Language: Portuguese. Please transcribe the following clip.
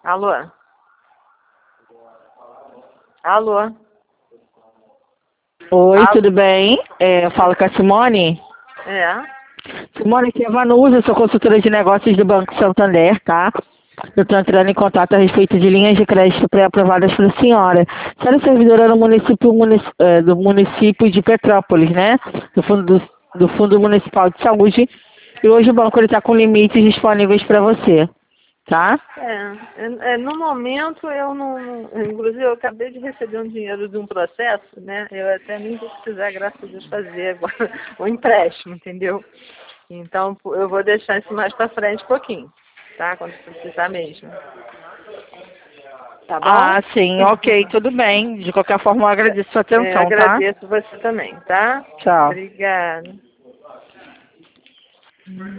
Alô? Alô? Oi, Alô? tudo bem? Eu falo com a Simone. É? Simone, aqui é a Vanusa, sou consultora de negócios do Banco Santander, tá? Eu estou entrando em contato a respeito de linhas de crédito pré-aprovadas para a senhora. A senhora é servidora no do município de Petrópolis, né? Do Fundo Municipal de Saúde. E hoje o banco está com limites disponíveis para você, tá? No momento eu não. Inclusive eu acabei de receber um dinheiro de um processo, né? Eu até nem vou precisar, graças a Deus, fazer agora o empréstimo, entendeu? Então eu vou deixar isso mais para frente um pouquinho, tá? Quando precisar mesmo. Tá bom? Ah, sim, ok, tudo bem. De qualquer forma, eu agradeço a sua atenção, tá? Agradeço você também, tá? Tchau. Obrigada.